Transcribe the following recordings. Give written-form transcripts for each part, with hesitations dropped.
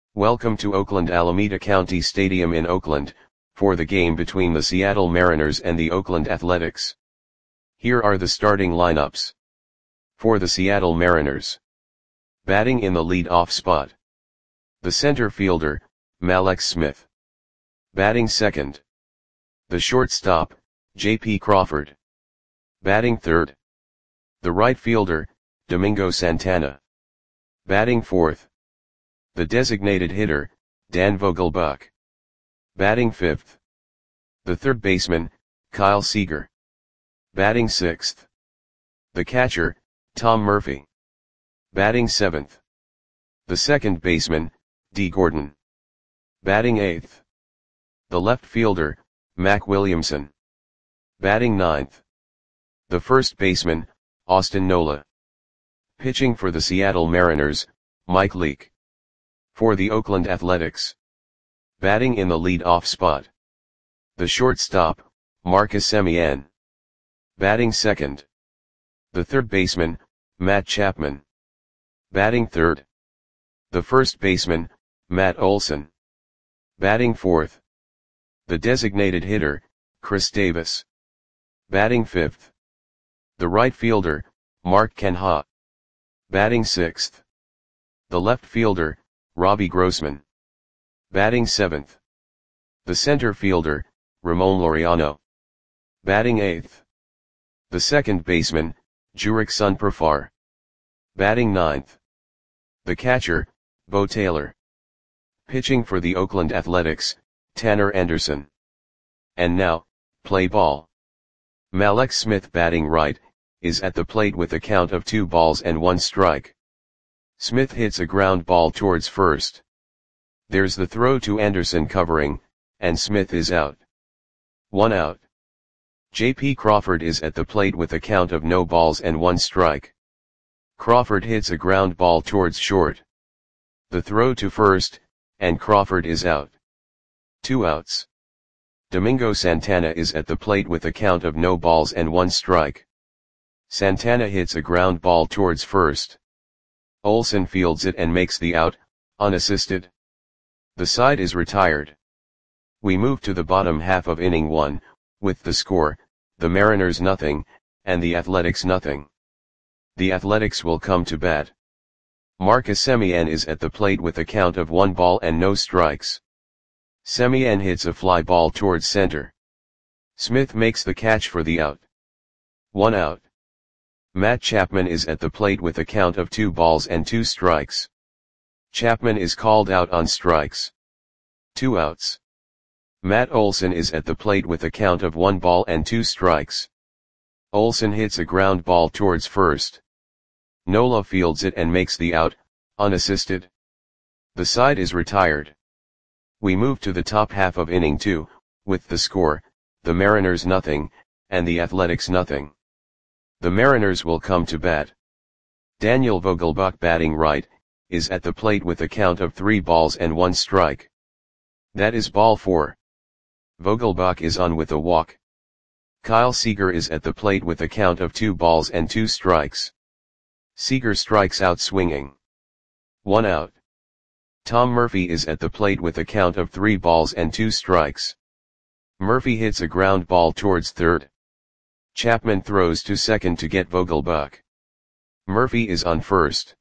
Welcome to Oakland Alameda County Stadium in Oakland, for the game between the Seattle Mariners and the Oakland Athletics. Here are the starting lineups. For the Seattle Mariners. Batting in the lead-off spot. The center fielder, Mallex Smith. Batting second. The shortstop, J.P. Crawford. Batting third. The right fielder, Domingo Santana. Batting fourth. The designated hitter, Dan Vogelbach. Batting fifth. The third baseman, Kyle Seager. Batting sixth. The catcher, Tom Murphy. Batting seventh. The second baseman, Dee Gordon. Batting eighth. The left fielder, Mac Williamson. Batting ninth. The first baseman, Austin Nola. Pitching for the Seattle Mariners, Mike Leake. For the Oakland Athletics. Batting in the lead-off spot. The shortstop, Marcus Semien. Batting second. The third baseman, Matt Chapman. Batting third. The first baseman, Matt Olson. Batting fourth. The designated hitter, Chris Davis. Batting fifth. The right fielder, Mark Canha. Batting sixth. The left fielder, Robbie Grossman. Batting seventh. The center fielder, Ramon Laureano. Batting eighth. The second baseman, Jurick Sunprafar. Batting ninth. The catcher, Bo Taylor. Pitching for the Oakland Athletics, Tanner Anderson. And now, play ball. Mallex Smith batting right, is at the plate with a count of 2-1 strike. Smith hits a ground ball towards first. There's the throw to Anderson covering, and Smith is out. 1 out. J.P. Crawford is at the plate with a count of 0-1 strike. Crawford hits a ground ball towards short. The throw to first, and Crawford is out. 2 outs. Domingo Santana is at the plate with a count of 0-1 strike. Santana hits a ground ball towards first. Olson fields it and makes the out, unassisted. The side is retired. We move to the bottom half of inning 1, with the score, the Mariners nothing, and the Athletics nothing. The Athletics will come to bat. Marcus Semien is at the plate with a count of 1 ball and no strikes. Semien hits a fly ball towards center. Smith makes the catch for the out. 1 out. Matt Chapman is at the plate with a count of 2 strikes. Chapman is called out on strikes. 2 outs. Matt Olson is at the plate with a count of 1 ball and 2 strikes. Olson hits a ground ball towards first. Nola fields it and makes the out, unassisted. The side is retired. We move to the top half of inning 2, with the score, the Mariners nothing, and the Athletics nothing. The Mariners will come to bat. Daniel Vogelbach batting right, is at the plate with a count of 3-1 strike. That is ball 4. Vogelbach is on with a walk. Kyle Seager is at the plate with a count of 2 strikes. Seager strikes out swinging. 1 out. Tom Murphy is at the plate with a count of 3 strikes. Murphy hits a ground ball towards third. Chapman throws to second to get Vogelbach. Murphy is on first.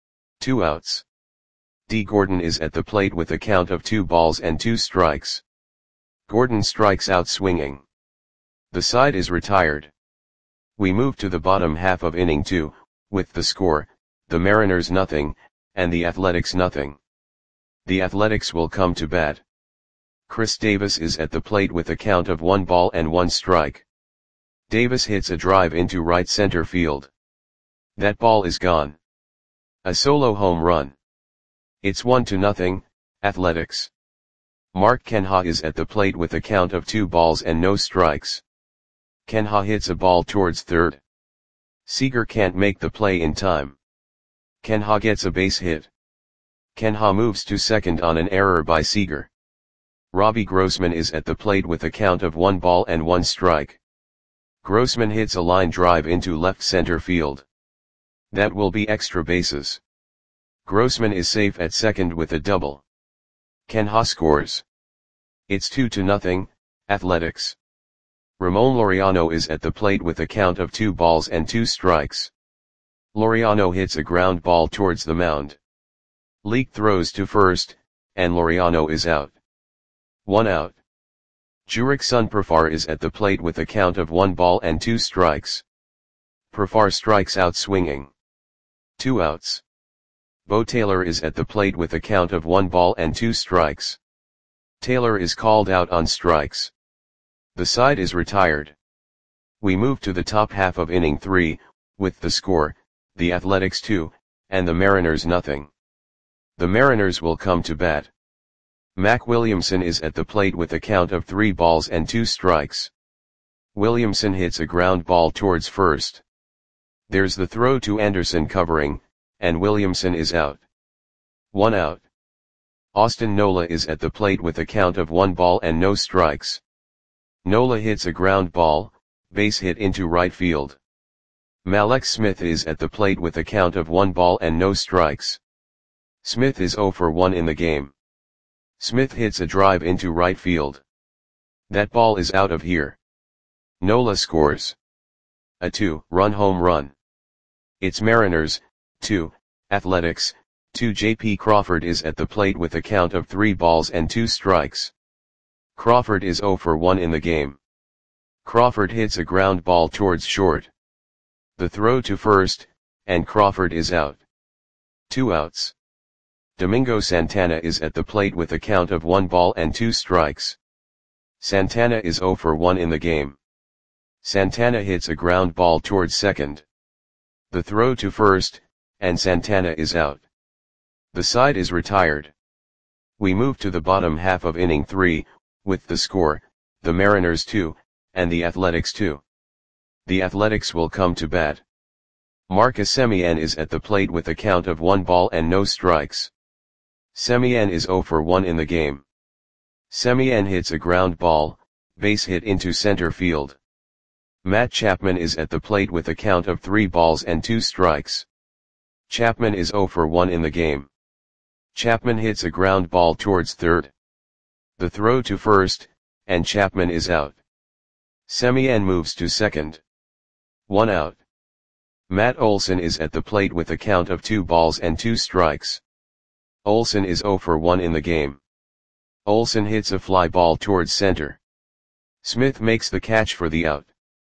2 outs. Dee Gordon is at the plate with a count of 2 strikes. Gordon strikes out swinging. The side is retired. We move to the bottom half of inning 2, with the score, the Mariners nothing, and the Athletics nothing. The Athletics will come to bat. Chris Davis is at the plate with a count of 1 strike. Davis hits a drive into right center field. That ball is gone. A solo home run. It's 1-0, Athletics. Mark Canha is at the plate with a count of 2 balls and no strikes. Canha hits a ball towards third. Seager can't make the play in time. Canha gets a base hit. Canha moves to second on an error by Seager. Robbie Grossman is at the plate with a count of 1 strike. Grossman hits a line drive into left center field. That will be extra bases. Grossman is safe at second with a double. Kenha scores. It's 2-0, Athletics. Ramon Laureano is at the plate with a count of 2 balls and 2 strikes. Laureano hits a ground ball towards the mound. Leake throws to first, and Laureano is out. 1 out. Jurickson Profar is at the plate with a count of 1 ball and 2 strikes. Profar strikes out swinging. 2 outs. Bo Taylor is at the plate with a count of 1 ball and 2 strikes. Taylor is called out on strikes. The side is retired. We move to the top half of inning 3, with the score, the Athletics 2, and the Mariners nothing. The Mariners will come to bat. Mac Williamson is at the plate with a count of 3 balls and 2 strikes. Williamson hits a ground ball towards first. There's the throw to Anderson covering, and Williamson is out. 1 out. Austin Nola is at the plate with a count of 1 ball and no strikes. Nola hits a ground ball, base hit into right field. Mallex Smith is at the plate with a count of 1 ball and no strikes. Smith is 0 for 1 in the game. Smith hits a drive into right field. That ball is out of here. Nola scores. A 2-run home run. It's Mariners, 2, Athletics, 2. J.P. Crawford is at the plate with a count of 3 balls and 2 strikes. Crawford is 0 for 1 in the game. Crawford hits a ground ball towards short. The throw to first, and Crawford is out. 2 outs. Domingo Santana is at the plate with a count of 1 ball and 2 strikes. Santana is 0 for 1 in the game. Santana hits a ground ball towards second. The throw to first, and Santana is out. The side is retired. We move to the bottom half of inning 3, with the score, the Mariners 2, and the Athletics 2. The Athletics will come to bat. Marcus Semien is at the plate with a count of 1 ball and no strikes. Semien is 0 for 1 in the game. Semien hits a ground ball, base hit into center field. Matt Chapman is at the plate with a count of 3 balls and 2 strikes. Chapman is 0 for 1 in the game. Chapman hits a ground ball towards third. The throw to first, and Chapman is out. Semien moves to second. 1 out. Matt Olson is at the plate with a count of 2 balls and 2 strikes. Olson is 0 for 1 in the game. Olson hits a fly ball towards center. Smith makes the catch for the out.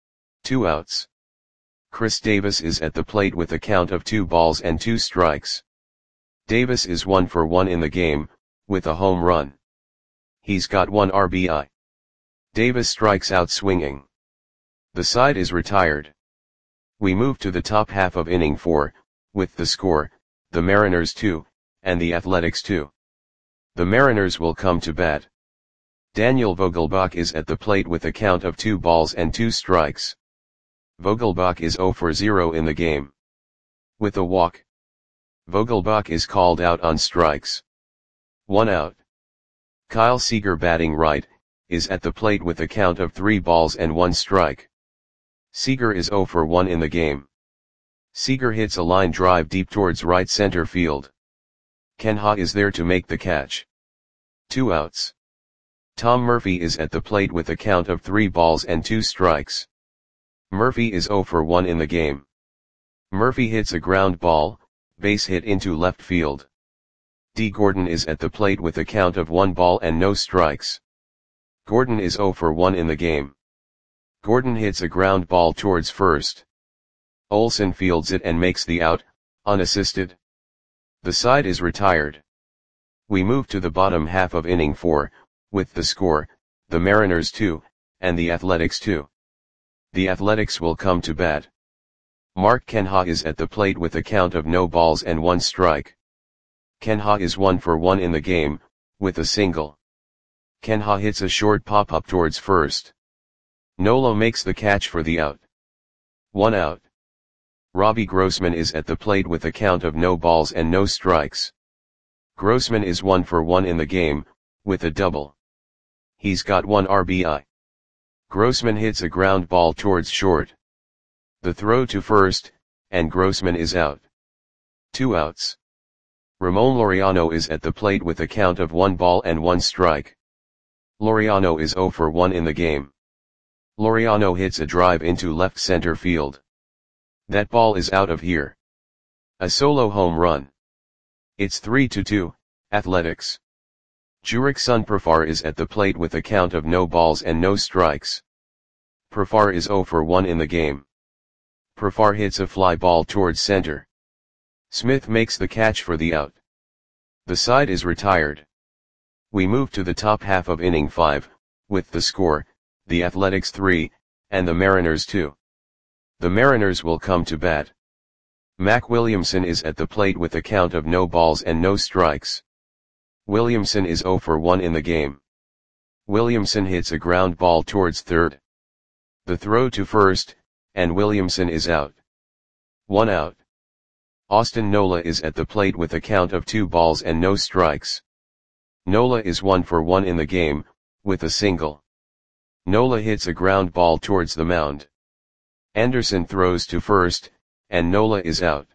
2 outs. Chris Davis is at the plate with a count of 2 balls and 2 strikes. Davis is 1 for 1 in the game, with a home run. He's got 1 RBI. Davis strikes out swinging. The side is retired. We move to the top half of inning 4, with the score, the Mariners 2, and the Athletics 2. The Mariners will come to bat. Daniel Vogelbach is at the plate with a count of 2 balls and 2 strikes. Vogelbach is 0 for 0 in the game. With a walk. Vogelbach is called out on strikes. 1 out. Kyle Seager, batting right, is at the plate with a count of 3 balls and 1 strike. Seager is 0 for 1 in the game. Seager hits a line drive deep towards right center field. Kenha is there to make the catch. 2 outs. Tom Murphy is at the plate with a count of 3 balls and 2 strikes. Murphy is 0 for 1 in the game. Murphy hits a ground ball, base hit into left field. D. Gordon is at the plate with a count of 1 ball and no strikes. Gordon is 0 for 1 in the game. Gordon hits a ground ball towards first. Olson fields it and makes the out, unassisted. The side is retired. We move to the bottom half of inning 4, with the score, the Mariners 2, and the Athletics 2. The Athletics will come to bat. Mark Kenha is at the plate with a count of no balls and 1 strike. Kenha is 1 for 1 in the game, with a single. Kenha hits a short pop-up towards first. Nola makes the catch for the out. 1 out. Robbie Grossman is at the plate with a count of no balls and no strikes. Grossman is 1 for 1 in the game, with a double. He's got 1 RBI. Grossman hits a ground ball towards short. The throw to first, and Grossman is out. 2 outs. Ramon Laureano is at the plate with a count of 1 ball and 1 strike. Laureano is 0 for 1 in the game. Laureano hits a drive into left center field. That ball is out of here. A solo home run. It's 3-2, Athletics. Jurickson Profar is at the plate with a count of no balls and no strikes. Profar is 0 for 1 in the game. Profar hits a fly ball towards center. Smith makes the catch for the out. The side is retired. We move to the top half of inning 5, with the score, the Athletics 3, and the Mariners 2. The Mariners will come to bat. Mac Williamson is at the plate with a count of no balls and no strikes. Williamson is 0 for 1 in the game. Williamson hits a ground ball towards third. The throw to first, and Williamson is out. 1 out. Austin Nola is at the plate with a count of 2 balls and no strikes. Nola is 1 for 1 in the game, with a single. Nola hits a ground ball towards the mound. Anderson throws to first, and Nola is out.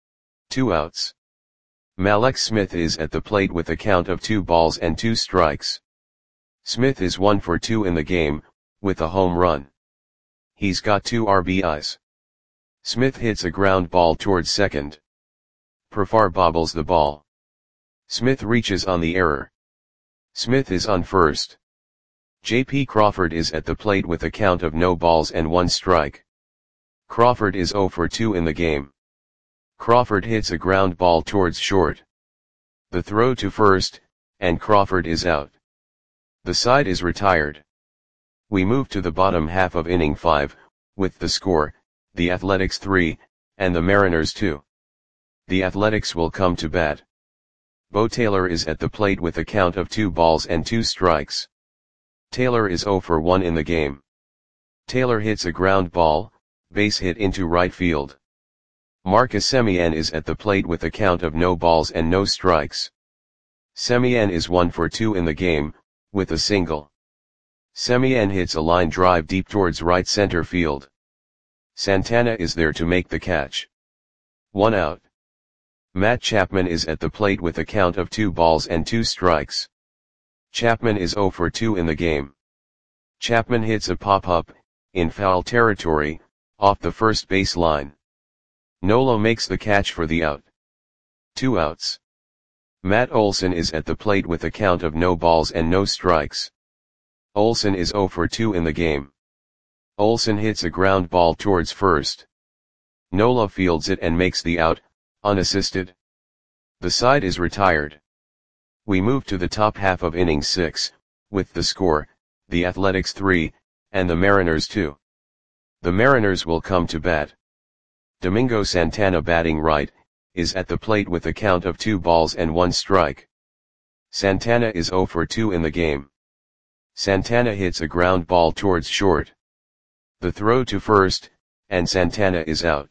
2 outs. Mallex Smith is at the plate with a count of 2 balls and 2 strikes. Smith is 1 for 2 in the game, with a home run. He's got 2 RBIs. Smith hits a ground ball towards second. Profar bobbles the ball. Smith reaches on the error. Smith is on first. J.P. Crawford is at the plate with a count of no balls and 1 strike. Crawford is 0 for 2 in the game. Crawford hits a ground ball towards short. The throw to first, and Crawford is out. The side is retired. We move to the bottom half of inning 5, with the score, the Athletics 3, and the Mariners 2. The Athletics will come to bat. Bo Taylor is at the plate with a count of 2 balls and 2 strikes. Taylor is 0 for 1 in the game. Taylor hits a ground ball, base hit into right field. Marcus Semien is at the plate with a count of no balls and no strikes. Semien is 1 for 2 in the game, with a single. Semien hits a line drive deep towards right center field. Santana is there to make the catch. 1 out. Matt Chapman is at the plate with a count of 2 balls and 2 strikes. Chapman is 0 for 2 in the game. Chapman hits a pop-up, in foul territory, off the first base line. Nola makes the catch for the out. 2 outs. Matt Olson is at the plate with a count of no balls and no strikes. Olson is 0 for 2 in the game. Olson hits a ground ball towards first. Nola fields it and makes the out, unassisted. The side is retired. We move to the top half of inning 6, with the score, the Athletics 3, and the Mariners 2. The Mariners will come to bat. Domingo Santana, batting right, is at the plate with a count of 2 balls and 1 strike. Santana is 0 for 2 in the game. Santana hits a ground ball towards short. The throw to first, and Santana is out.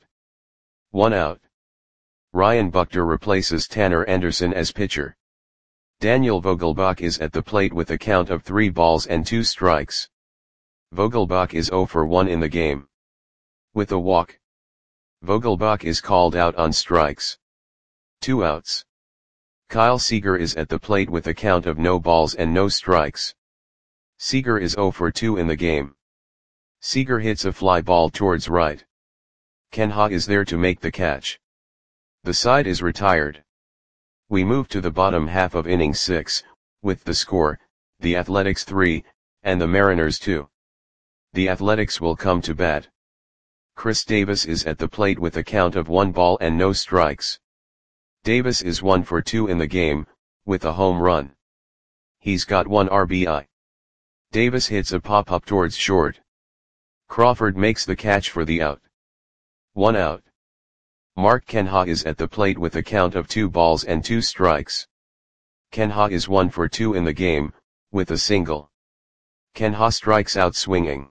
1 out. Ryan Buchter replaces Tanner Anderson as pitcher. Daniel Vogelbach is at the plate with a count of 3 balls and 2 strikes. Vogelbach is 0 for 1 in the game. With a walk. Vogelbach is called out on strikes. 2 outs. Kyle Seager is at the plate with a count of no balls and no strikes. Seager is 0 for 2 in the game. Seager hits a fly ball towards right. Ken Ha is there to make the catch. The side is retired. We move to the bottom half of inning 6, with the score, the Athletics 3, and the Mariners 2. The Athletics will come to bat. Chris Davis is at the plate with a count of 1 ball and no strikes. Davis is 1 for 2 in the game, with a home run. He's got 1 RBI. Davis hits a pop-up towards short. Crawford makes the catch for the out. 1 out. Mark Kenha is at the plate with a count of 2 balls and 2 strikes. Kenha is 1 for 2 in the game, with a single. Kenha strikes out swinging.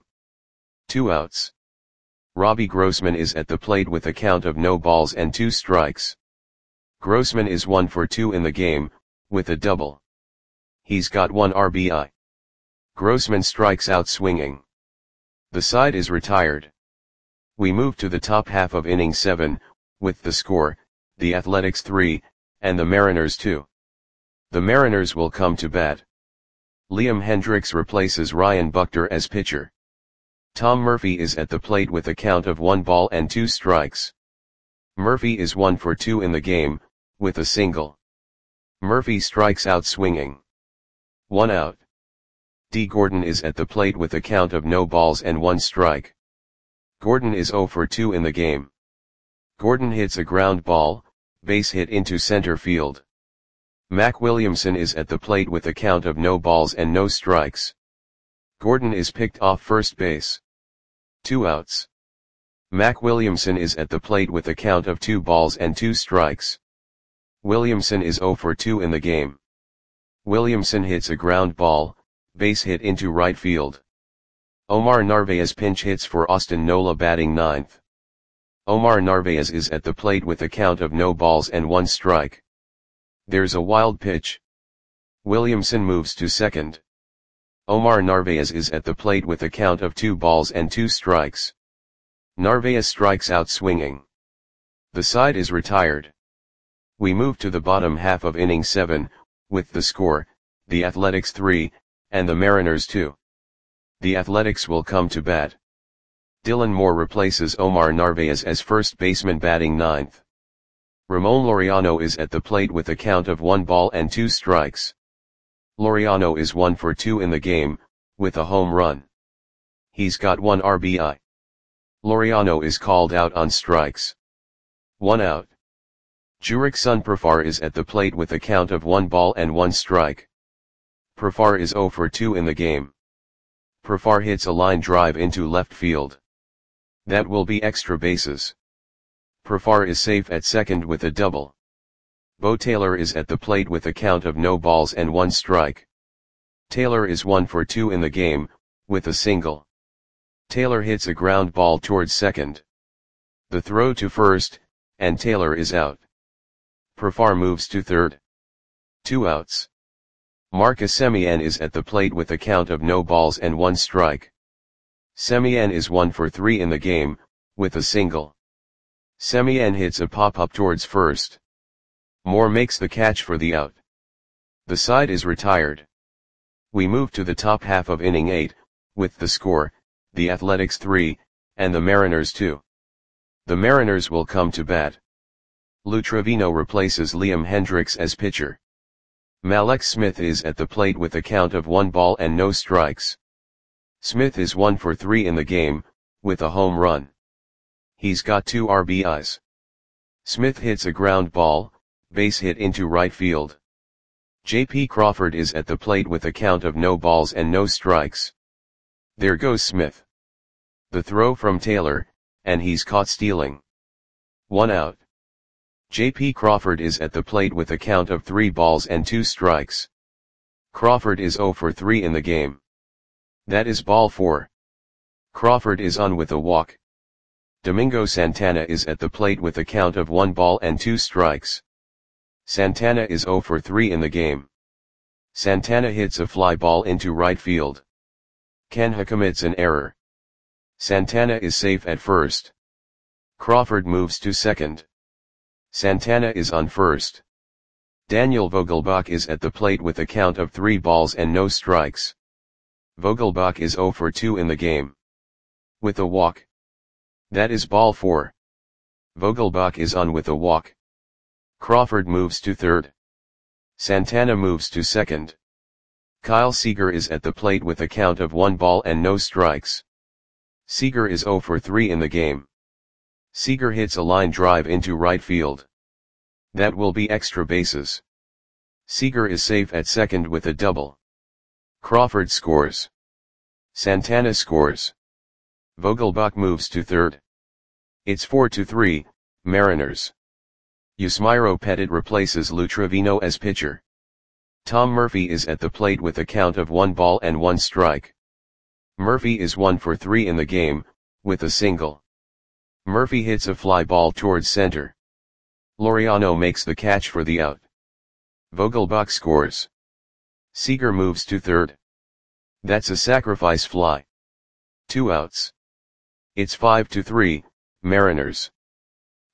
2 outs. Robbie Grossman is at the plate with a count of no balls and 2 strikes. Grossman is 1 for 2 in the game, with a double. He's got 1 RBI. Grossman strikes out swinging. The side is retired. We move to the top half of inning 7, with the score, the Athletics 3, and the Mariners 2. The Mariners will come to bat. Liam Hendriks replaces Ryan Buchter as pitcher. Tom Murphy is at the plate with a count of 1 ball and 2 strikes. Murphy is 1 for 2 in the game, with a single. Murphy strikes out swinging. 1 out. D. Gordon is at the plate with a count of no balls and 1 strike. Gordon is 0 for 2 in the game. Gordon hits a ground ball, base hit into center field. Mac Williamson is at the plate with a count of no balls and no strikes. Gordon is picked off first base. 2 outs. Mac Williamson is at the plate with a count of 2 balls and 2 strikes. Williamson is 0 for 2 in the game. Williamson hits a ground ball, base hit into right field. Omar Narvaez pinch hits for Austin Nola batting 9th. Omar Narvaez is at the plate with a count of no balls and 1 strike. There's a wild pitch. Williamson moves to second. Omar Narvaez is at the plate with a count of 2 balls and 2 strikes. Narvaez strikes out swinging. The side is retired. We move to the bottom half of inning 7, with the score, the Athletics 3, and the Mariners 2. The Athletics will come to bat. Dylan Moore replaces Omar Narvaez as first baseman batting 9th. Ramon Laureano is at the plate with a count of 1 ball and 2 strikes. Laureano is 1 for 2 in the game, with a home run. He's got 1 RBI. Laureano is called out on strikes. 1 out. Jurickson Profar is at the plate with a count of 1 ball and 1 strike. Profar is 0 for 2 in the game. Profar hits a line drive into left field. That will be extra bases. Profar is safe at second with a double. Bo Taylor is at the plate with a count of no balls and 1 strike. Taylor is 1 for 2 in the game, with a single. Taylor hits a ground ball towards second. The throw to first, and Taylor is out. Profar moves to third. 2 outs. Marcus Semien is at the plate with a count of no balls and 1 strike. Semien is 1 for 3 in the game, with a single. Semien hits a pop-up towards first. Moore makes the catch for the out. The side is retired. We move to the top half of inning 8, with the score, the Athletics 3, and the Mariners 2. The Mariners will come to bat. Lou Trevino replaces Liam Hendriks as pitcher. Mallex Smith is at the plate with a count of 1 ball and no strikes. Smith is 1 for 3 in the game, with a home run. He's got 2 RBIs. Smith hits a ground ball, base hit into right field. J.P. Crawford is at the plate with a count of no balls and no strikes. There goes Smith. The throw from Taylor, and he's caught stealing. 1 out. J.P. Crawford is at the plate with a count of 3 balls and 2 strikes. Crawford is 0 for 3 in the game. That is ball 4. Crawford is on with a walk. Domingo Santana is at the plate with a count of 1 ball and 2 strikes. Santana is 0 for 3 in the game. Santana hits a fly ball into right field. Canha commits an error. Santana is safe at first. Crawford moves to second. Santana is on first. Daniel Vogelbach is at the plate with a count of 3 balls and no strikes. Vogelbach is 0 for 2 in the game. With a walk. That is ball 4. Vogelbach is on with a walk. Crawford moves to third. Santana moves to second. Kyle Seager is at the plate with a count of 1 ball and no strikes. Seager is 0 for 3 in the game. Seager hits a line drive into right field. That will be extra bases. Seager is safe at second with a double. Crawford scores. Santana scores. Vogelbach moves to third. It's 4-3, Mariners. Yusmeiro Petit replaces Lou Trevino as pitcher. Tom Murphy is at the plate with a count of 1 ball and 1 strike. Murphy is 1 for 3 in the game, with a single. Murphy hits a fly ball towards center. Laureano makes the catch for the out. Vogelbach scores. Seager moves to third. That's a sacrifice fly. 2 outs. It's 5-3, Mariners.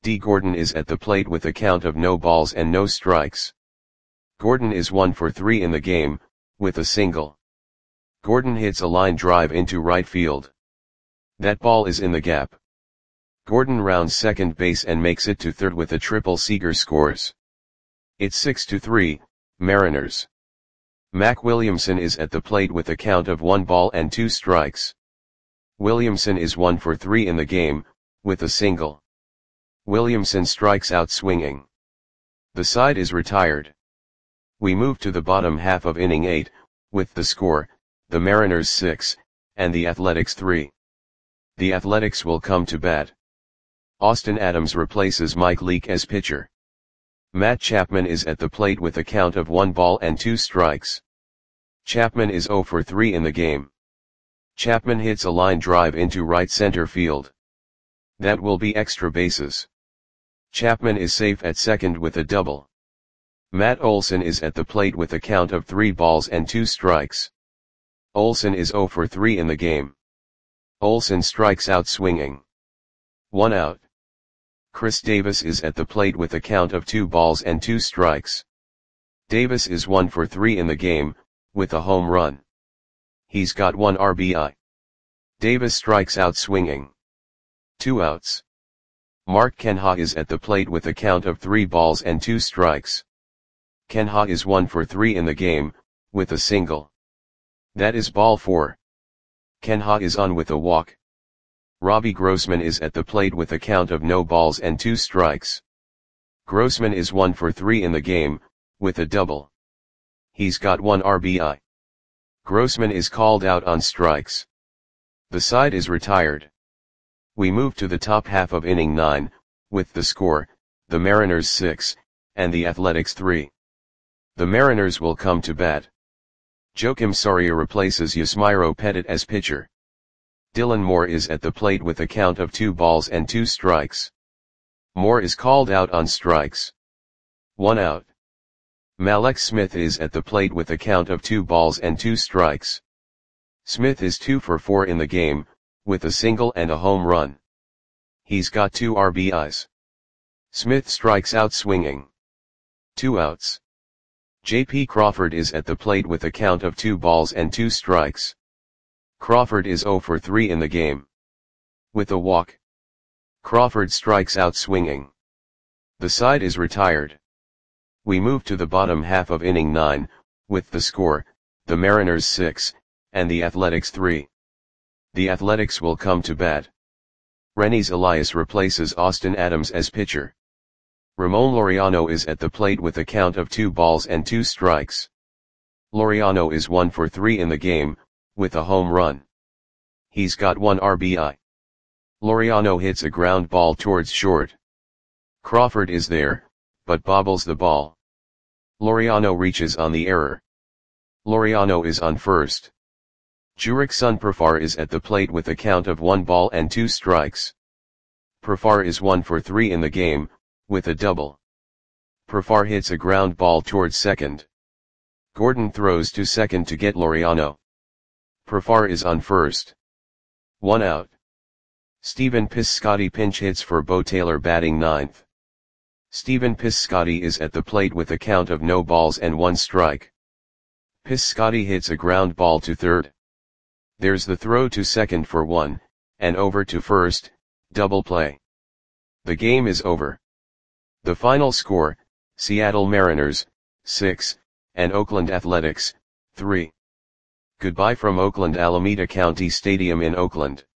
D. Gordon is at the plate with a count of no balls and no strikes. Gordon is 1 for 3 in the game, with a single. Gordon hits a line drive into right field. That ball is in the gap. Gordon rounds second base and makes it to third with a triple. Seager scores. It's 6-3, Mariners. Mac Williamson is at the plate with a count of 1 ball and 2 strikes. Williamson is 1 for 3 in the game, with a single. Williamson strikes out swinging. The side is retired. We move to the bottom half of inning 8, with the score, the Mariners 6, and the Athletics 3. The Athletics will come to bat. Austin Adams replaces Mike Leake as pitcher. Matt Chapman is at the plate with a count of 1 ball and 2 strikes. Chapman is 0 for 3 in the game. Chapman hits a line drive into right center field. That will be extra bases. Chapman is safe at second with a double. Matt Olson is at the plate with a count of 3 balls and 2 strikes. Olson is 0 for 3 in the game. Olson strikes out swinging. 1 out. Chris Davis is at the plate with a count of 2 balls and 2 strikes. Davis is 1 for 3 in the game, with a home run. He's got 1 RBI. Davis strikes out swinging. 2 outs. Mark Kenha is at the plate with a count of 3 balls and 2 strikes. Kenha is 1 for 3 in the game, with a single. That is ball 4. Kenha is on with a walk. Robbie Grossman is at the plate with a count of no balls and 2 strikes. Grossman is 1 for 3 in the game, with a double. He's got 1 RBI. Grossman is called out on strikes. The side is retired. We move to the top half of inning 9, with the score, the Mariners 6, and the Athletics 3. The Mariners will come to bat. Joakim Soria replaces Yusmeiro Petit as pitcher. Dylan Moore is at the plate with a count of 2 balls and 2 strikes. Moore is called out on strikes. 1 out. Malek Smith is at the plate with a count of 2 balls and 2 strikes. Smith is 2 for 4 in the game, with a single and a home run. He's got 2 RBIs. Smith strikes out swinging. 2 outs. J.P. Crawford is at the plate with a count of 2 balls and 2 strikes. Crawford is 0 for 3 in the game. With a walk. Crawford strikes out swinging. The side is retired. We move to the bottom half of inning 9, with the score, the Mariners 6, and the Athletics 3. The Athletics will come to bat. Renis Elias replaces Austin Adams as pitcher. Ramon Laureano is at the plate with a count of 2 balls and 2 strikes. Laureano is 1 for 3 in the game, with a home run. He's got 1 RBI. Laureano hits a ground ball towards short. Crawford is there, but bobbles the ball. Laureano reaches on the error. Laureano is on first. Jurickson Profar is at the plate with a count of 1 ball and 2 strikes. Profar is 1 for 3 in the game, with a double. Profar hits a ground ball towards second. Gordon throws to second to get Laureano. Profar is on first. 1 out. Stephen Piscotty pinch hits for Bo Taylor batting 9th. Stephen Piscotty is at the plate with a count of no balls and 1 strike. Piscotty hits a ground ball to third. There's the throw to second for 1, and over to first, double play. The game is over. The final score, Seattle Mariners, 6, and Oakland Athletics, 3. Goodbye from Oakland Alameda County Stadium in Oakland.